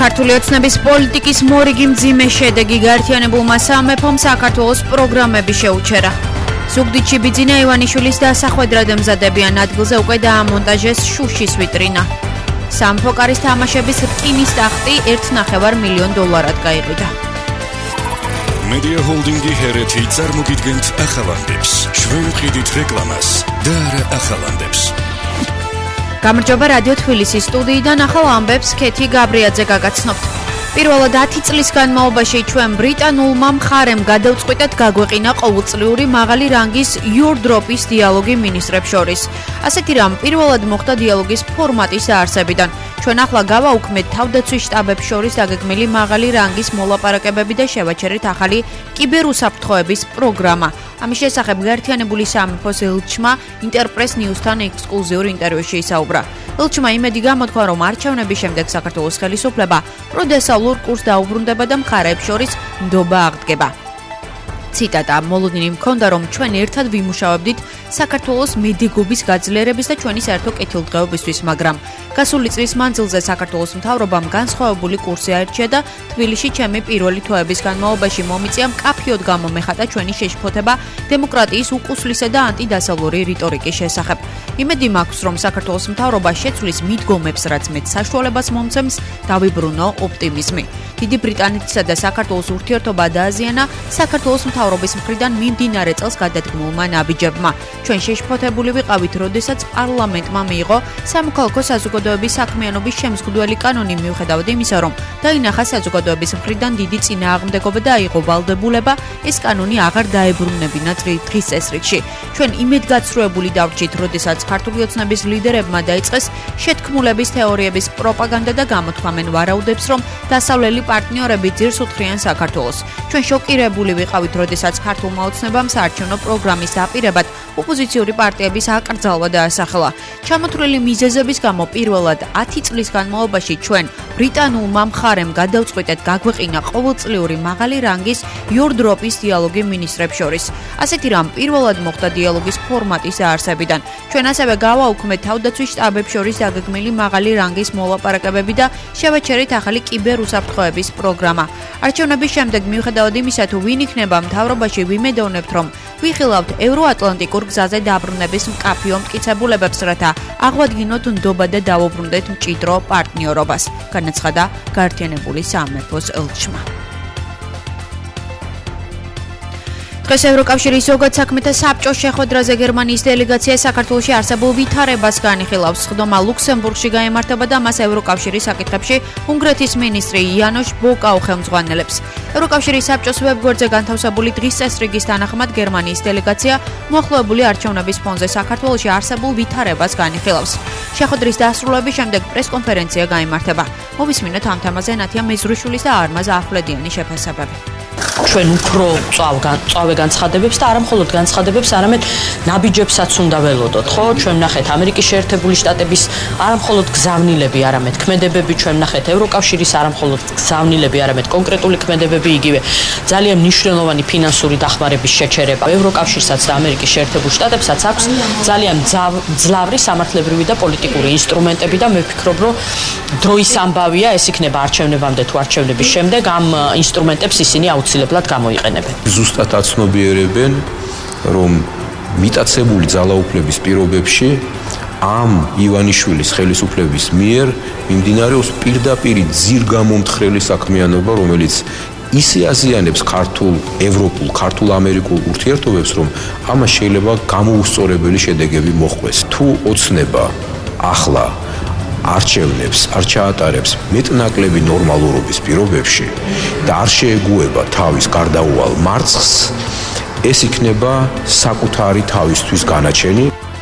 ქართული ოცნების პოლიტიკის მორიგი მძიმე შედეგი გაერთიანებულმა სამეფომ საქართველოს პროგრამები შეუჩერა. ზუგდიდში ბიძინა ივანიშვილის დასახვედრად ემზადებიან ადგილზე უკვე დაამონტაჟეს შუშის ვიტრინა. სამეფო კარის თამაშების რკინის ტახტი $1.5 მილიონ გაიყიდა. Media Holding-ი ჰერეთი წარმოგიდგენთ ახალანდებს. ჩვენ ვყიდით რეკლამას და არა ახალანდებს. გამარჯობა რადიო თბილისის სტუდიიდან ახალ ამბებს ქეთი გაბრიაძე გაგაცნობთ. პირველად 10 წლის განმავლობაში ჩვენ ბრიტანულმა მხარემ გადავწყვიტეთ გაგვეყინა ყოველწლიური მაღალი რანგის იორდროპის დიალოგი მინისტრებს შორის. ასეთი რამ პირველად მოხდა დიალოგის ფორმატის დაარსებიდან. ჩვენ ახლა გავაუქმეთ თავდაცვის შტაბებს შორის დაგეგმილი მაღალი რანგის მოლაპარაკებები და შევაჩერეთ ახალი კიბერუსაფრთხოების პროგრამა. ამის შესახებ გაერთიანებული სამეფოს ელჩმა ინტერპრეს ნიუსთან ექსკლუზიურ ინტერვიუში ისაუბრა. ელჩმა იმედი გამოთქვა, რომ არჩევნების შემდეგ საქართველოს ხელისუფლება პროდესალურ კურსს დაუბრუნდება და მხარეებს შორის ნდობა აღდგება. ციტატა: მოლოდინი მქონდა, რომ ჩვენ ერთად ვიმუშავებდით საქართველოს მედეგობის გაძლიერების და ჩვენი საერთო კეთილდღეობისთვის, მაგრამ გასული წლის მანძილზე საქართველოს მთავრობამ განსხვავებული კურსი აირჩია და თბილისში ჩემი პირველი თვეების განმავლობაში მომიწია მკაფიოდ გამომეხატა ჩვენი შეშფოთება დემოკრატიის უკუსლისა და ანტიდასავლური რიტორიკის შესახებ. იმედი მაქვს, რომ საქართველოს მთავრობა შეცვლის მიდგომებს, რაც მეც საშუალებას მომცემს დავიბრუნო ოპტიმიზმი. დიდი ბრიტანეთისა და საქართველოს ურთიერთობა დააზიანა საქართველოს მთავრობის მხრიდან მიმდინარე წელს გადადგმულმა ნაბიჯებმა. ჩვენ შეშფოთებული ვიყავით, როდესაც პარლამენტმა მიიღო სამოქალაქო საზოგადოების საქმიანობის შემზღუდველი კანონი, მიუხედავად იმისა, რომ დაინახა საზოგადოების მხრიდან დიდი წინააღმდეგობა და აიღო ვალდებულება ეს კანონი აღარ დაებრუნებინა დღის წესრიგში. ჩვენ იმედგაცრუებული დავრჩით, როდესაც ქართული ოცნების ლიდერებმა დაიწყეს შეთქმულების თეორიების პროპაგანდა და გამოთქვამენ ვარაუდებს, რომ დასავლელი პარტნიორები ძირს უთხრიან საქართველოს. ჩვენ შოკირებული ვიყავით, როდესაც ქართულმა ოცნებამ საარჩევნო პროგრამის დაპირებად ოპოზიციური პარტიების აკრძალვა დაასახელა. ჩამოთვლილი მიზეზების გამო პირველად 10 წლის განმავლობაში ჩვენ ბრიტანულმა მხარემ გადავწყვიტეთ გაგვეყინა ყოველწლიური მაღალი რანგის იორდროპის დიალოგი მინისტრებს შორის. ასეთი რამ პირველად მოხდა დიალოგის ფორმატის დაარსებიდან. ჩვენ ასევე გავაუქმეთ თავდაცვის შტაბებს შორის დაგეგმილი მაღალი რანგის მოლაპარაკებები და შევაჩერეთ ახალი კიბერუსაფრთხოების პროგრამა. არჩევნების შემდეგ, მიუხედავად იმისა, თუ ვინ იქნება მთავრობაში, ვიმედოვნებთ, რომ ვიხილავთ ევროატლანტიკურ გზაზე დაბრუნების მკაფიო მტკიცებულებებს, რათა აღვადგინოთ ნდობა და დავუბრუნდეთ მჭიდრო პარტნიორობას, განაცხადა გაერთიანებული სამეფოს ელჩმა. დღეს ევროკავშირის ზოგად საქმეთა საბჭოს შეხვედრაზე გერმანიის დელეგაცია საქართველოში არსებულ ვითარებას განიხილავს. სხდომა ლუქსემბურგში გაიმართება და მას ევროკავშირის საკითხებში უნგრეთის მინისტრი იანოშ ბოკაუ ხელმძღვანელებს. ევროკავშირის საბჭოს ვებგვერდზე განთავსებული დღის წესრიგის თანახმად გერმანიის დელეგაცია მოახლოებული არჩევნების ფონზე საქართველოში არსებულ ვითარებას განიხილავს. შეხვედრის დასრულების შემდეგ პრესკონფერენცია გაიმართება. მოვისმინოთ ამ თემაზე ნათია მეზრიშვილის და არმაზ ახვლედიანის შეფასებები. ჩვენ უფრო წავე განცხადებებს და არა მხოლოდ განცხადებებს, არამედ ნაბიჯებსაც უნდა ველოდოთ, ხო? ჩვენ ნახეთ ამერიკის შეერთებული შტატების არა მხოლოდ გზავნილები, არამედ ქმედებები, ჩვენ ნახეთ ევროკავშირის არა მხოლოდ გზავნილები, არამედ კონკრეტული ქმედებები, იგივე ძალიან მნიშვნელოვანი ფინანსური დახმარების შეჩერება. ევროკავშირსაც და ამერიკის შეერთებულ შტატებსაც აქვს ძალიან მძლავრი სამართლებრივი და პოლიტიკური ინსტრუმენტები და მე ვფიქრობ, რომ დროის ამბავია, ეს იქნება არჩევნებამდე თუ არჩევნების შემდეგ ამ ინსტრუმენტებს ისინი აუცილებლად გამოიყენებენ. ზუსტად აცნობიერებენ, რომ მიტაცებული ძალაუფლების პირობებში ამ ივანიშვილის ხელისუფლების მიერ მიმდინარეობს პირდაპირი ძირგამომთხრელი საქმიანობა, რომელიც ისე აზიანებს ქართულ-ევროპულ, ქართულ-ამერიკულ ურთიერთობებს, რომ ამას შეიძლება გამოუსწორებელი შედეგები მოჰყვეს. თუ ოცნება ახლა არჩევნებს არ ჩაატარებს მეტნაკლები ნორმალურობის პირობებში და არ შეეგუება თავის გარდაუვალ მარცხს, ეს იქნება საკუთარი თავისთვის განაჩენი.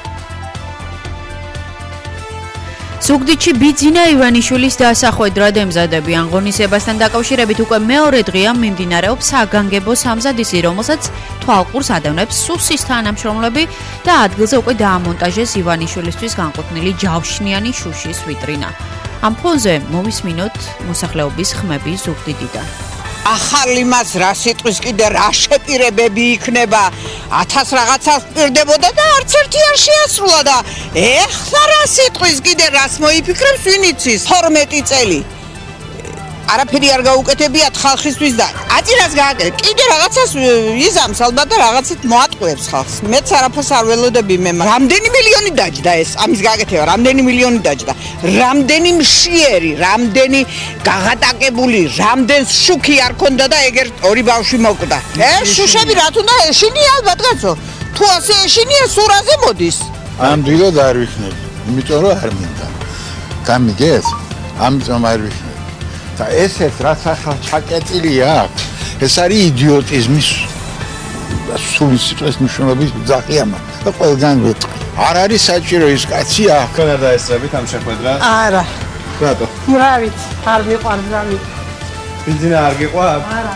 ზუგდიდში ბიძინა ივანიშვილის დასახვედრად ემზადებიან. ღონისძიებასთან დაკავშირებით უკვე მეორე დღეა მიმდინარეობს საგანგებო სამზადისი, რომელსაც თვალყურს ადევნებს სუსის თანამშრომლები და ადგილზე უკვე დაამონტაჟეს ივანიშვილისთვის განკუთვნილი ჯავშნიანი შუშის ვიტრინა. ამ ფონზე მოვისმინოთ მოსახლეობის ხმები ზუგდიდიდან. ახალი მას რა სიტყვის კიდე რა შეპირებები იქნება 1000 რაღაცას პირდებოდა და არც ერთი არ შეასრულა და ეხლა რა სიტყვის კიდე რას მოიფიქრებს ვინ იცის 12 წელი არაფერი არ გაუკეთებიათ ხალხისთვის და აწირას გააკეთე. კიდე რაღაცას იზამს ალბათ და რაღაცით მოატყუებს ხალხს. მეც არაფერს არ ველოდები მე. რამდენი მილიონი დაჯდა ეს? ამის გააკეთება რამდენი მილიონი დაჯდა? რამდენი მშიერი, რამდენი გაღატაკებული, რამდენს შუქი არ ქონდა და ეგერ ორი ბავშვი მოკვდა. შუშები რა თუნდა ეშინია ალბათ კაცო. თუ ასე ეშინია სურაზე მოდის. ამდრიგად არ ვიქნები, იმიტომ რომ არ მინდა. გამიგეს? ამიტომ არ ვიქნები. და ესეც რაც ახლა ჩაკეტილია აქვს, ეს არის იდიოტიზმის სული სიტყვის მნიშვნელობის ძახიამა და ყველგან ვიტყვი. არ არის საჭირო ის კაცი აქ. თქვენ არ დაესწრებით ამ შეხვედრას? არა. რატო? რა ვიცი, არ მიყვარს რა ვიცი. ბენზინა არ გიყვარს? არა.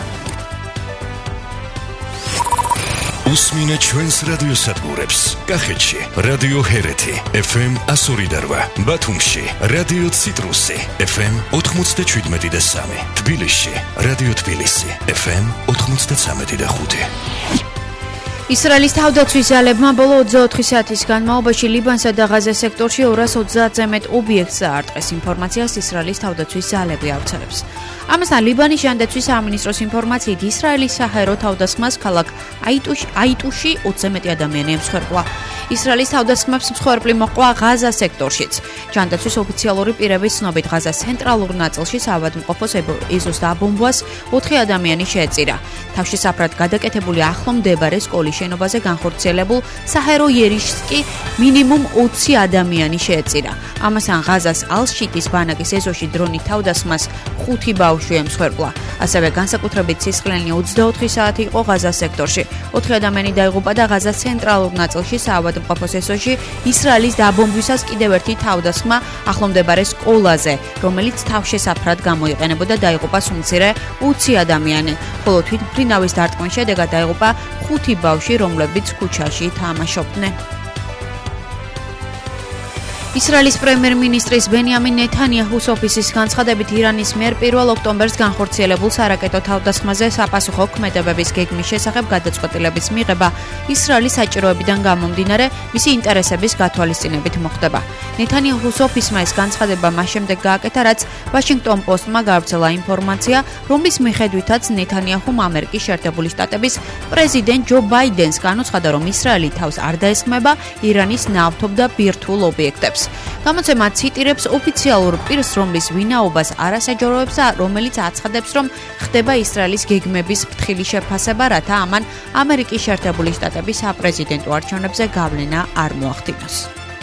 უსმინე ჩვენს რადიოსადგურებს. კახეთში რადიო ჰერეთი FM 102, ბათუმში რადიო ციტრუსი FM 97.3, თბილისში რადიო თბილისი FM 93.5. ისრაელის თავდაცვის ძალებმა ბოლო 24 საათის განმავლობაში ლიბანსა და ღაზას სექტორში 230-ზე მეტ ობიექტს აარტყეს. ინფორმაციას ისრაელის თავდაცვის ძალები ავრცელებს. ამასთან ლიბანის ჟანდაცვის სამინისტროს ინფორმაციით ისრაელის საჰაერო თავდასხმას ქალაქ აიტუში 20-ზე მეტი ადამიანი ემსხვერპლა. ისრაელის თავდასხმებს მსხვერპლი მოყვა ღაზას სექტორშიც. ჟანდაცვის ოფიციალური პირების ცნობით ღაზას ცენტრალურ ნაწილში საავადმყოფოს ეზოს დაბომბვას 4 ადამიანი შეეწირა. თავშესაფრად გადაკეთებული ახლო მდებარე სკოლის შენობაზე განხორციელებულ საჰაერო იერიშს კი მინიმუმ 20 ადამიანი შეეწირა. ამასთან ღაზას ალ-შიტის ბანაკის ეზოში დრონით თავდასხმას 5 ბავშვი ემსხვერპლა. ასევე განსაკუთრებით სისხლიანი 24 საათი იყო ღაზას სექტორში. 4 ადამიანი დაიღუპა და ღაზას ცენტრალურ ნაწილში საავადმყოფოს ეზოში ისრაელის დაბომბვისას კიდევ ერთი თავდასხმა ახლო მდებარე სკოლაზე, რომელიც თავშესაფრად გამოიყენებოდა, დაიღუპა სულ მცირე 20 ადამიანი. ხოლო თვითმფრინავის დარტყმის შედეგად დაიღუპა 5 ბავშვი, რომლებიც ქუჩაში თამაშობდნენ. ისრაელის პრემიერ-მინისტრის ბენიამინ ნეთანიაჰუს ოფისის განცხადებით ირანის მიერ 1 ოქტომბერს განხორციელებულ სარაკეტო თავდასხმაზე საპასუხო ქმედებების გეგმის შესახებ გადაწყვეტილების მიღება ისრაელის საჭიროებიდან გამომდინარე მისი ინტერესების გათვალისწინებით მოხდება. ნეთანიაჰუს ოფისმა ეს განცხადება მას შემდეგ გააკეთა, რაც ვაშინგტონ პოსტმა გაავრცელა ინფორმაცია, რომლის მიხედვითაც ნეთანიაჰუმ ამერიკის შეერთებული შტატების პრეზიდენტ ჯო ბაიდენს განუცხადა, რომ ისრაელი თავს არ დაესხმება ირანის ნავთობ და ბირთვულ ობიექტებს. გამოცემა ციტირებს ოფიციალურ პირს, რომლის ვინაობას არ ასაჯაროებს და რომელიც აცხადებს, რომ ხდება ისრაელის გეგმების ფრთხილი შეფასება, რათა ამან ამერიკის შეერთებული შტატების საპრეზიდენტო არჩევნებზე გავლენა არ მოახდინოს.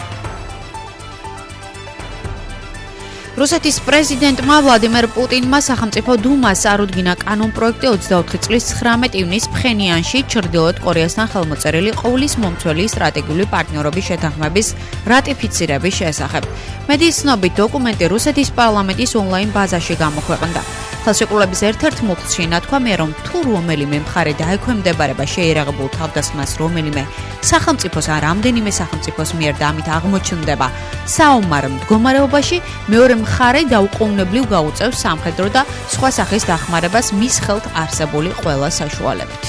რუსეთის პრეზიდენტმა ვლადიმერ პუტინმა სახელმწიფო დუმას წარუდგინა კანონპროექტი 24 წლის 19 ივნისს ფხენიანში ჩრდილოეთ კორეასთან ხელმოწერილი ყოვლის მომცველი სტრატეგიული პარტნიორობის შეთანხმების რატიფიცირების შესახებ. მედიის ცნობით დოკუმენტი რუსეთის პარლამენტის ონლაინ ბაზაში გამოქვეყნდა. ხელშეკრულების ერთ-ერთ მუხლში ნათქვამია, რომ თუ რომელიმე მხარე დაექვემდებარება შეიარაღებულ თავდასხმას რომელიმე სახელმწიფოს ან რამდენიმე სახელმწიფოს მიერ და ამით აღმოჩნდება საომარ მდგომარეობაში, მეორე მხარე დაუყოვნებლივ გაუწევს სამხედრო და სხვა სახის დახმარებას მის ხელთ არსებული ყველა საშუალებით.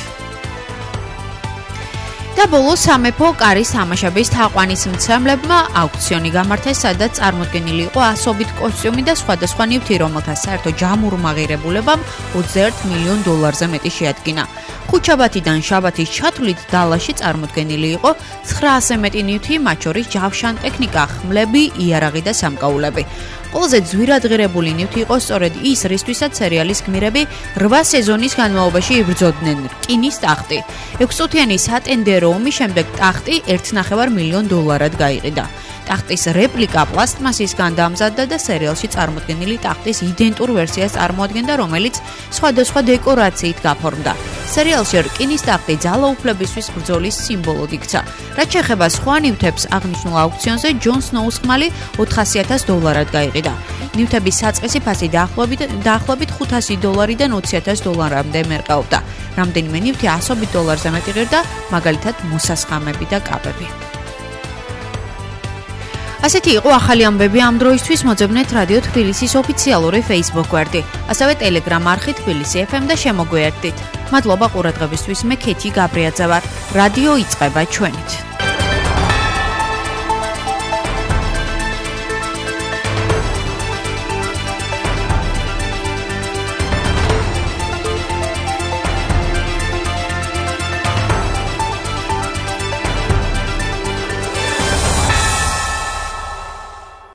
და ბოლო სამეფო კარის თამაშების თაყვანისმცემლებმა აუქციონი გამართეს, სადაც წარმოდგენილი იყო ასობით კოსტიუმი და სხვადასხვა ნივთი, რომელთა საერთო ჯამურმა ღირებულებამ $21 მილიონ-ზე მეტი შეადგინა. ხუთშაბათიდან შაბათის ჩათვლით დალაში წარმოდგენილი იყო 900-ზე მეტი ნივთი, მათ შორის ჯავშან ტექნიკა, ხმლები, იარაღი და სამკაულები. ყველაზე ძვირადღირებული ნივთი იყო სწორედ ის, რისთვისაც სერიალის გმირები 8 სეზონის განმავლობაში იბრძოდნენ რკინის ტახტი. 6 წუთიანი სატენდერო ომის შემდეგ ტახტი $1.5 მილიონ გაიყიდა. ტახტის რეპლიკა პლასტმასისგან დამზადდა და სერიალში წარმოდგენილი ტახტის იდენტურ ვერსიას წარმოადგენდა, რომელიც სხვადასხვა დეკორაციით გაფორმდა. სერიალში რკინის ტახტი ძალაუფლებისთვის ბრძოლის სიმბოლოდ იქცა. რაც შეეხება სხვა ნივთებს, აღნიშნულ აუქციონზე ჯონ სნოუს ხმალი $400,000 გაიყიდა. ნივთების საწყისი ფასი დაახლოებით $500-დან $20,000-მდე მერყეობდა. რამდენიმე ნივთი $100-ზე მეტი ღირდა, მაგალითად მოსასხამები და კაპები. ასეთი იყო ახალი ამბები ამ დროისთვის. მოძებნეთ რადიო თბილისის ოფიციალური Facebook გვერდი, ასევე Telegram არხი თბილისი FM და შემოგვიერთდით. მადლობა ყურადღებისთვის. მე ქეთი გაბრიაძე ვარ. რადიო იწყება ჩვენით.